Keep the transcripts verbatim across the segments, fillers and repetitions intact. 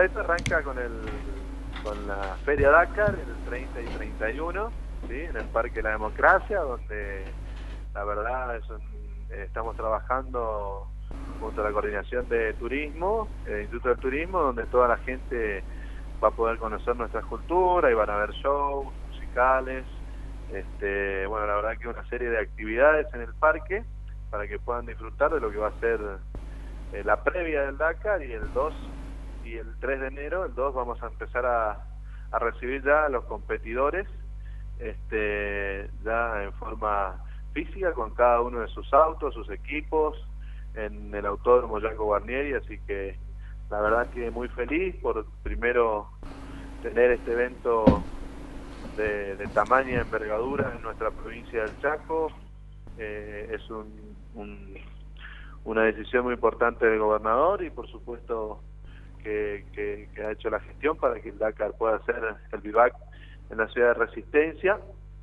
esto arranca con el con la Feria Dakar el treinta y treinta y uno, ¿sí? En el Parque de la Democracia, donde la verdad es un, eh, estamos trabajando junto a la Coordinación de Turismo, el Instituto del Turismo, donde toda la gente va a poder conocer nuestra cultura y van a haber shows musicales, este, bueno, la verdad que una serie de actividades en el parque para que puedan disfrutar de lo que va a ser eh, la previa del Dakar. Y el dos y el tres de enero, el dos, vamos a empezar a, a recibir ya a los competidores, este, ya en forma física, con cada uno de sus autos, sus equipos, en el Autódromo Jaco Guarnieri. Así que la verdad que muy feliz por primero tener este evento de, de tamaña envergadura en nuestra provincia del Chaco. Eh, es un, un, una decisión muy importante del gobernador y por supuesto que, que, que ha hecho la gestión para que el Dakar pueda ser el vivac en la ciudad de Resistencia,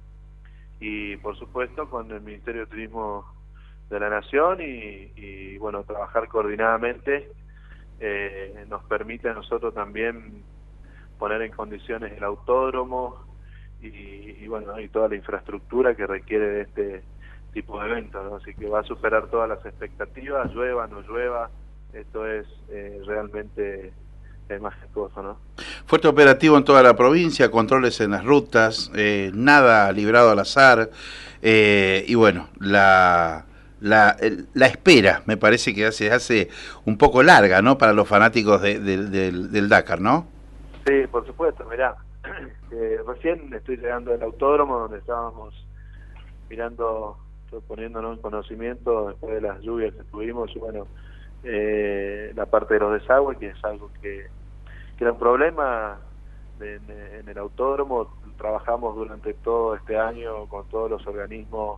y por supuesto con el Ministerio de Turismo de la Nación y, y bueno, trabajar coordinadamente eh, nos permite a nosotros también poner en condiciones el autódromo y, y bueno, y toda la infraestructura que requiere de este tipo de eventos, ¿no? Así que va a superar todas las expectativas, llueva, no llueva, esto es eh, realmente eh, majestuoso, ¿no? Fuerte operativo en toda la provincia, controles en las rutas, eh, nada librado al azar, eh, y bueno, la, la, el, la espera me parece que se hace un poco larga, ¿no?, para los fanáticos de, de, de, del Dakar, ¿no? Sí, por supuesto, mirá, eh, recién estoy llegando del autódromo donde estábamos mirando, poniéndonos en conocimiento después de las lluvias que tuvimos, y bueno, eh, la parte de los desagües, que es algo que, que era un problema de, de, en el autódromo. Trabajamos durante todo este año con todos los organismos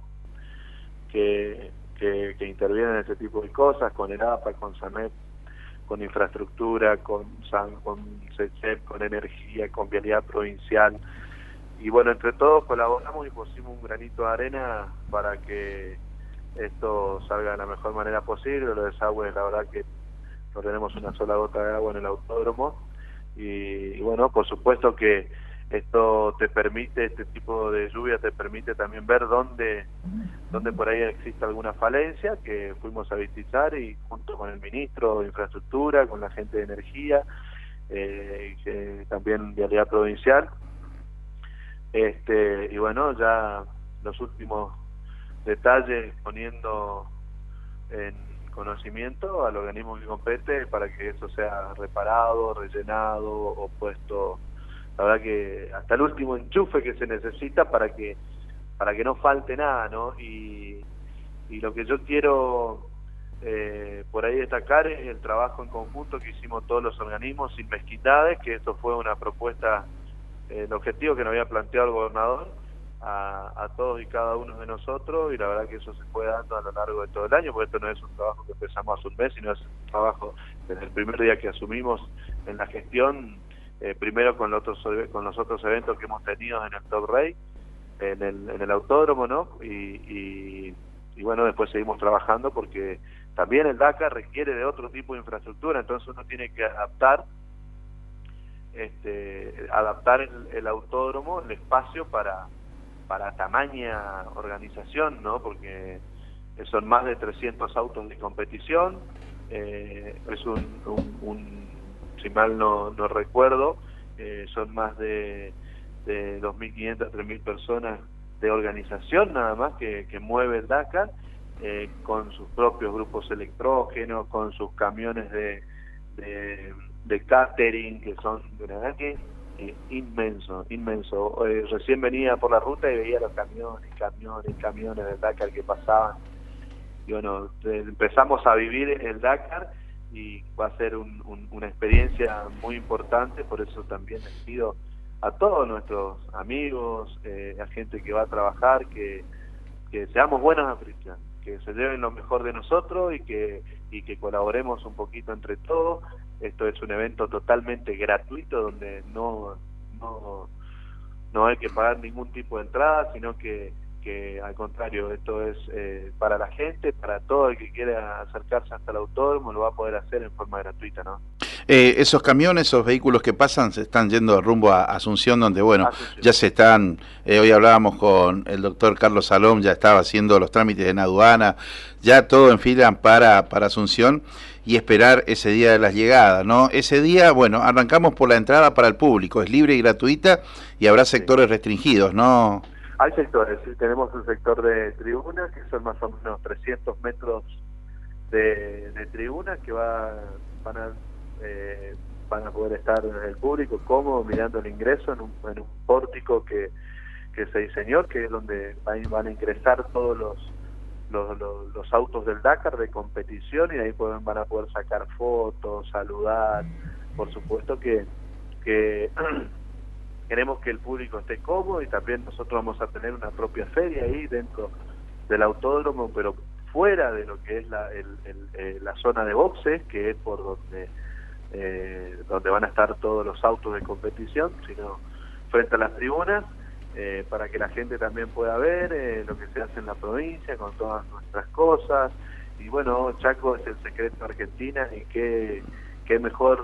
que, que, que intervienen en este tipo de cosas, con el A P A, con SANEP, con infraestructura, con SAN, con CECEP, con energía, con vialidad provincial. Y bueno, entre todos colaboramos y pusimos un granito de arena para que esto salga de la mejor manera posible. Los desagües, la verdad que no tenemos una sola gota de agua en el autódromo. Y, y bueno, por supuesto que esto te permite, este tipo de lluvia te permite también ver dónde, dónde por ahí existe alguna falencia, que fuimos a visitar y junto con el ministro de Infraestructura, con la gente de energía, eh, que también vialidad provincial. Este, y bueno, ya los últimos detalles poniendo en conocimiento al organismo que compete para que eso sea reparado, rellenado o puesto, la verdad que hasta el último enchufe que se necesita para que para que no falte nada, ¿no? Y, y lo que yo quiero eh, por ahí destacar es el trabajo en conjunto que hicimos todos los organismos sin mezquindades, que esto fue una propuesta, el objetivo que nos había planteado el gobernador a, a todos y cada uno de nosotros, y la verdad que eso se fue dando a lo largo de todo el año, porque esto no es un trabajo que empezamos hace un mes, sino es un trabajo desde el primer día que asumimos en la gestión, eh, primero con los, otros, con los otros eventos que hemos tenido en el Top Race, en el, en el autódromo, ¿no? Y, y, y bueno, después seguimos trabajando porque también el Dakar requiere de otro tipo de infraestructura, entonces uno tiene que adaptar Este, adaptar el, el autódromo, el espacio para para tamaña organización, ¿no? Porque son más de trescientos autos de competición, eh, es un, un, un, si mal no, no recuerdo, eh, son más de, de dos mil quinientas, tres mil personas de organización nada más que, que mueve el Dakar, eh, con sus propios grupos electrógenos, con sus camiones de, de de catering, que son de verdad que eh, inmenso, inmenso. Eh, recién venía por la ruta y veía los camiones, camiones, camiones de Dakar que pasaban. Y bueno, eh, empezamos a vivir el Dakar y va a ser un, un, una experiencia muy importante. Por eso también les pido a todos nuestros amigos, eh, a gente que va a trabajar, que, que seamos buenos anfitriones, que se lleven lo mejor de nosotros y que, y que colaboremos un poquito entre todos. Esto es un evento totalmente gratuito donde no, no, no hay que pagar ningún tipo de entrada, sino que, que al contrario, esto es eh, para la gente, para todo el que quiera acercarse hasta el autódromo, lo va a poder hacer en forma gratuita, ¿no? Eh, esos camiones, esos vehículos que pasan, se están yendo rumbo a Asunción, donde, bueno, Asunción. ya se están, eh, hoy hablábamos con el doctor Carlos Salom, ya estaba haciendo los trámites en aduana, ya todo en fila para, para Asunción y esperar ese día de las llegadas, ¿no? Ese día, bueno, arrancamos por la entrada para el público, es libre y gratuita y habrá sectores sí. restringidos, ¿no? Hay sectores, sí, tenemos un sector de tribunas, que son más o menos trescientos metros de, de tribunas que va, van a... Eh, van a poder estar el público cómodo mirando el ingreso en un, en un pórtico que, que se diseñó, que es donde van, van a ingresar todos los, los, los, los autos del Dakar de competición, y ahí pueden, van a poder sacar fotos, saludar. Por supuesto que, que queremos que el público esté cómodo, y también nosotros vamos a tener una propia feria ahí dentro del autódromo, pero fuera de lo que es la, el, el, eh, la zona de boxes, que es por donde Eh, donde van a estar todos los autos de competición, sino frente a las tribunas, eh, para que la gente también pueda ver eh, lo que se hace en la provincia con todas nuestras cosas. Y bueno, Chaco es el secreto de Argentina, y qué, qué mejor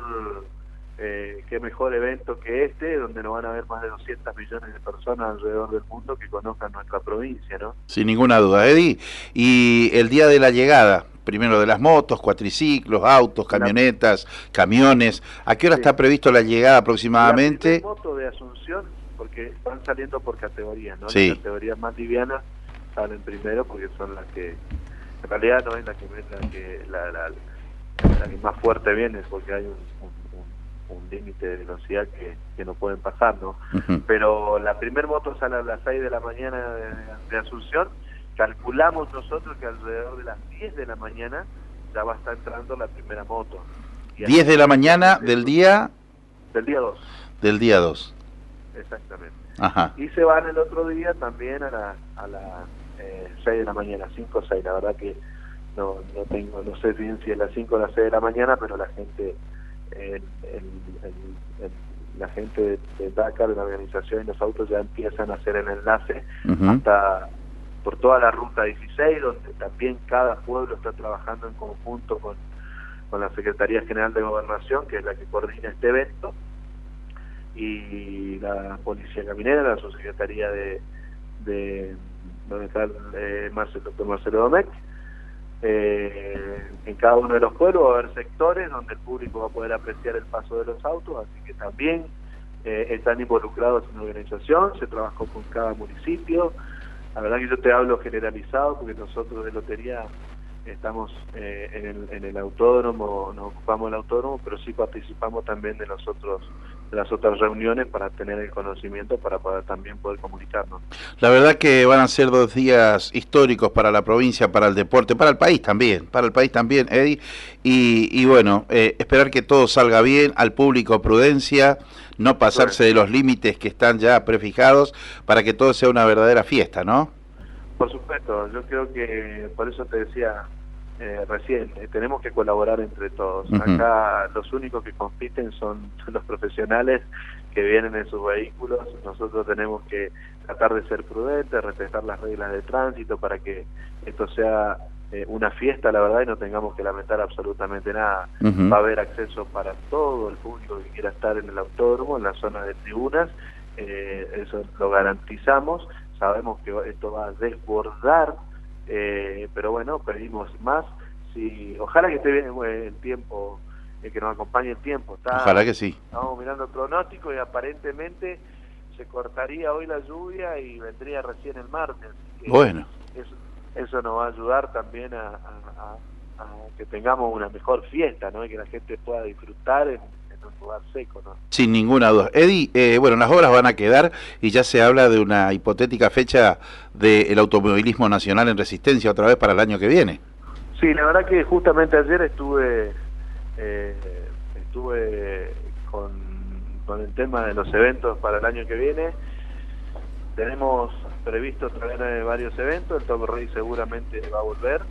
eh, qué mejor evento que este, donde nos van a ver más de doscientos millones de personas alrededor del mundo que conozcan nuestra provincia, ¿no? Sin ninguna duda, Eddie. Y el día de la llegada, primero de las motos, cuatriciclos, autos, camionetas, la... camiones, ¿a qué hora sí. está previsto la llegada aproximadamente? La moto de Asunción, porque van saliendo por categorías, ¿no? Sí. Las categorías más livianas salen primero, porque son las que, en realidad no es la que, la que, la, la, la que más fuerte viene, porque hay un, un, un límite de velocidad que, que no pueden pasar, ¿no? Uh-huh. Pero la primer moto sale a las seis de la mañana de, de Asunción. Calculamos nosotros que alrededor de las diez de la mañana ya va a estar entrando la primera moto. Y diez de la mañana del día... Del día dos. Del día dos. Exactamente. Ajá. Y se van el otro día también a las a la, eh, seis de la mañana, cinco o seis. La verdad que no, no tengo, no sé bien si es las cinco o las seis de la mañana, pero la gente, eh, el, el, el, la gente de, de Dakar, de la organización y los autos ya empiezan a hacer el enlace uh-huh. hasta... por toda la ruta dieciséis, donde también cada pueblo está trabajando en conjunto con, con la Secretaría General de Gobernación, que es la que coordina este evento, y la Policía Caminera, la Subsecretaría de, de donde está el eh, Marcelo, doctor Marcelo Domecq. Eh, en cada uno de los pueblos va a haber sectores donde el público va a poder apreciar el paso de los autos, así que también eh, están involucrados en la organización, se trabajó con cada municipio. La verdad que yo te hablo generalizado, porque nosotros de lotería estamos eh, en, el, en el autódromo, nos ocupamos del autódromo, pero sí participamos también de los otros, de las otras reuniones para tener el conocimiento, para poder, también poder comunicarnos. La verdad que van a ser dos días históricos para la provincia, para el deporte, para el país también, para el país también, Eddie, y, y bueno, eh, esperar que todo salga bien, al público prudencia, no pasarse de los límites que están ya prefijados, para que todo sea una verdadera fiesta, ¿no? Por supuesto, yo creo que, por eso te decía eh, recién, eh, tenemos que colaborar entre todos. Uh-huh. Acá los únicos que compiten son los profesionales que vienen en sus vehículos. Nosotros tenemos que tratar de ser prudentes, respetar las reglas de tránsito para que esto sea eh, una fiesta, la verdad, y no tengamos que lamentar absolutamente nada. Uh-huh. Va a haber acceso para todo el público que quiera estar en el autódromo, en la zona de tribunas, eh, eso lo garantizamos. Sabemos que esto va a desbordar, eh, pero bueno, pedimos más. Si, ojalá que esté bien el tiempo, eh, que nos acompañe el tiempo. Está, ojalá que sí. Estamos mirando el pronóstico y aparentemente se cortaría hoy la lluvia y vendría recién el martes. Bueno. Eso, eso nos va a ayudar también a, a, a, a que tengamos una mejor fiesta, ¿no? Y que la gente pueda disfrutar en, un lugar seco, ¿no? Sin ninguna duda. Eddie, eh, bueno, las obras van a quedar y ya se habla de una hipotética fecha del automovilismo nacional en Resistencia otra vez para el año que viene. Sí, la verdad que justamente ayer estuve eh, estuve con, con el tema de los eventos para el año que viene. Tenemos previsto traer varios eventos, el Top Race seguramente va a volver.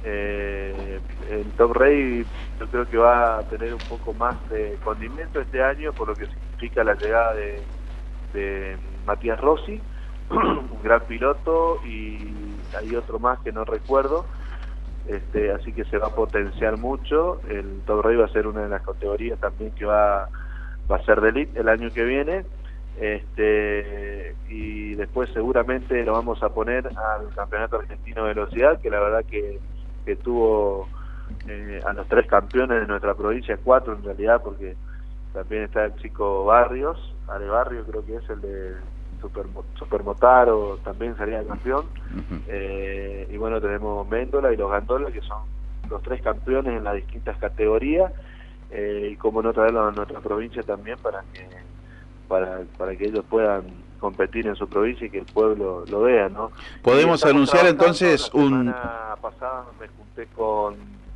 Eh, el Top Race yo creo que va a tener un poco más de condimento este año, por lo que significa la llegada de, de Matías Rossi, un gran piloto, y hay otro más que no recuerdo, este, así que se va a potenciar mucho. El Top Race va a ser una de las categorías también que va, va a ser de elite el año que viene, este, y después seguramente lo vamos a poner al Campeonato Argentino de Velocidad, que la verdad que, que tuvo eh, a los tres campeones de nuestra provincia, cuatro en realidad, porque también está el chico Barrios, Ale Barrio creo que es el de Super, Supermotaro, también salía campeón. Uh-huh. eh, y bueno, tenemos Méndola y los Gandola, que son los tres campeones en las distintas categorías, eh, y como no traerlos a nuestra provincia también para que para, para que ellos puedan competir en su provincia y que el pueblo lo vea, ¿no? Podemos anunciar entonces la un... La semana pasada me junté con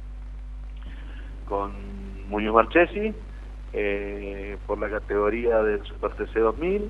con Muñoz Marchesi eh, por la categoría del Super T C dos mil.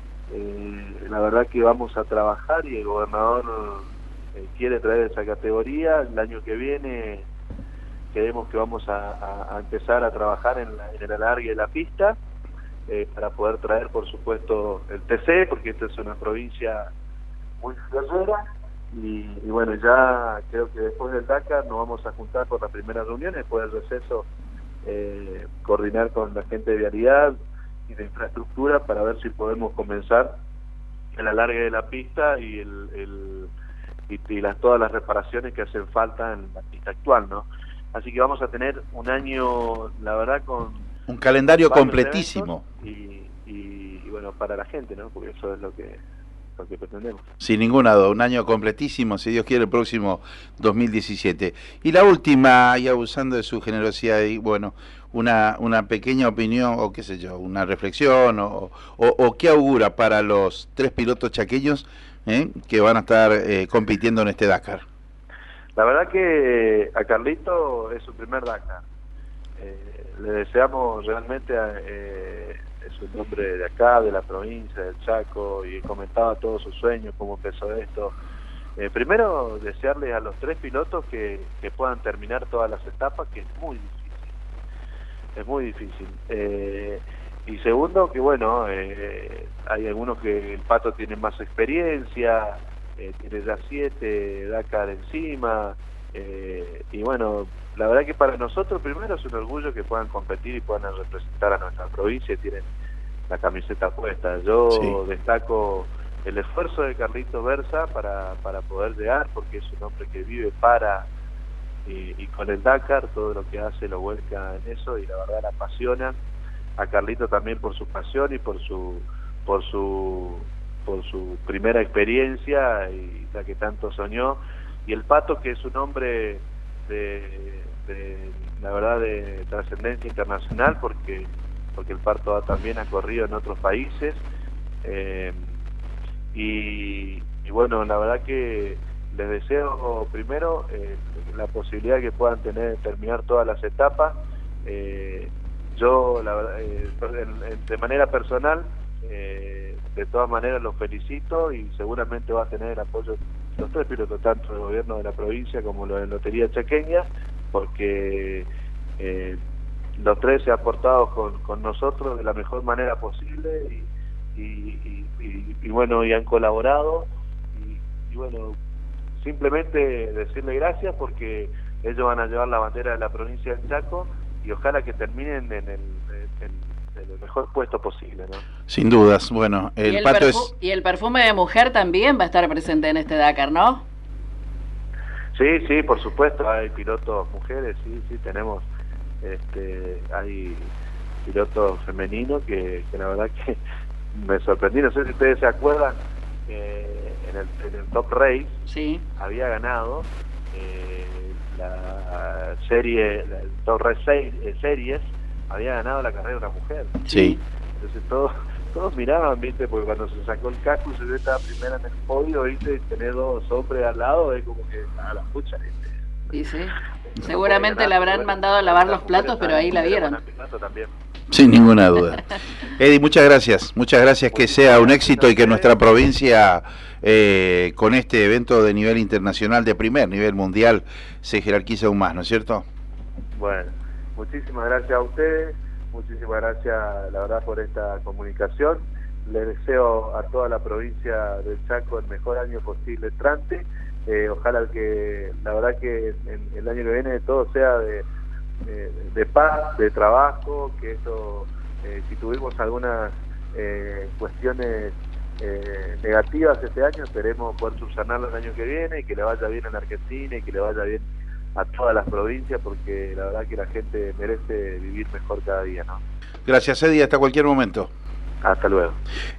Eh, la verdad que vamos a trabajar y el gobernador eh, quiere traer esa categoría. El año que viene creemos que vamos a, a, a empezar a trabajar en, la, en el alargue de la pista, eh, para poder traer por supuesto el T C, porque esta es una provincia muy flayera, y, y bueno, ya creo que después del Dakar nos vamos a juntar por la primera reunión, después del receso eh, coordinar con la gente de vialidad y de infraestructura para ver si podemos comenzar el alargue de la pista y el, el y, y las todas las reparaciones que hacen falta en la pista actual, ¿no? Así que vamos a tener un año, la verdad, con un calendario completísimo y, y, y bueno, para la gente, ¿no? Porque eso es lo que lo que pretendemos. Sin ninguna duda, un año completísimo, si Dios quiere, el próximo dos mil diecisiete. Y la última, y abusando de su generosidad, y bueno, una una pequeña opinión, o qué sé yo, una reflexión, o, o, o qué augura para los tres pilotos chaqueños ¿eh? que van a estar eh, compitiendo en este Dakar. La verdad que a Carlito es su primer Dakar. Eh, le deseamos realmente, eh, es un hombre de acá, de la provincia, del Chaco, y comentaba todos sus sueños, cómo empezó esto. Eh, primero, desearle a los tres pilotos que, que puedan terminar todas las etapas, que es muy difícil. Es muy difícil. Eh, y segundo, que bueno, eh, hay algunos que el Pato tiene más experiencia, eh, tiene ya siete Dakar encima, eh, y bueno, la verdad que para nosotros primero es un orgullo que puedan competir y puedan representar a nuestra provincia y tienen la camiseta puesta. Yo sí destaco el esfuerzo de Carlito Versa para, para poder llegar, porque es un hombre que vive para y, y con el Dakar, todo lo que hace lo vuelca en eso y la verdad la apasiona. A Carlito también por su pasión y por su por su por su primera experiencia y la que tanto soñó, y el Pato, que es un hombre de, de la verdad de trascendencia internacional, porque porque el Pato también ha corrido en otros países, eh, y, y bueno, la verdad que les deseo primero eh, la posibilidad que puedan tener terminar todas las etapas. eh, yo la verdad, eh, de manera personal, eh, de todas maneras los felicito y seguramente va a tener el apoyo de los tres pilotos, tanto del gobierno de la provincia como lo de Lotería Chaqueña, porque eh, los tres se han portado con, con nosotros de la mejor manera posible y, y, y, y, y bueno, y han colaborado y, y bueno, simplemente decirle gracias porque ellos van a llevar la bandera de la provincia del Chaco y ojalá que terminen en el, en, en el mejor puesto posible, ¿no? Sin dudas. Bueno, el, ¿Y el Pato perfu- es... y el perfume de mujer también va a estar presente en este Dakar, ¿no? Sí, sí, por supuesto, hay pilotos mujeres, sí, sí, tenemos, este, hay pilotos femeninos que, que la verdad que me sorprendí, no sé si ustedes se acuerdan, eh, en, el, en el Top Race sí había ganado eh, la serie, el Top Race Series, había ganado la carrera de una mujer. Sí. Entonces todos todos miraban, viste, porque cuando se sacó el casco y se ve estaba primera en el podio, viste, y tener dos hombres al lado, es como que a la pucha, viste. Sí, sí. Seguramente le habrán mandado a lavar los platos, pero ahí la vieron. Sin ninguna duda. Eddie, muchas gracias, muchas gracias, que sea un éxito y que nuestra provincia eh, con este evento de nivel internacional, de primer nivel mundial, se jerarquiza aún más, ¿no es cierto? Bueno, muchísimas gracias a ustedes, muchísimas gracias la verdad por esta comunicación. Les deseo a toda la provincia del Chaco el mejor año posible entrante eh, ojalá que, la verdad que en, en el año que viene todo sea de, de, de paz, de trabajo, que esto, eh, si tuvimos algunas eh, cuestiones eh, negativas este año, esperemos poder subsanarlas el año que viene y que le vaya bien a la Argentina y que le vaya bien a todas las provincias, porque la verdad que la gente merece vivir mejor cada día, ¿no? Gracias, Eddie, hasta cualquier momento. Hasta luego.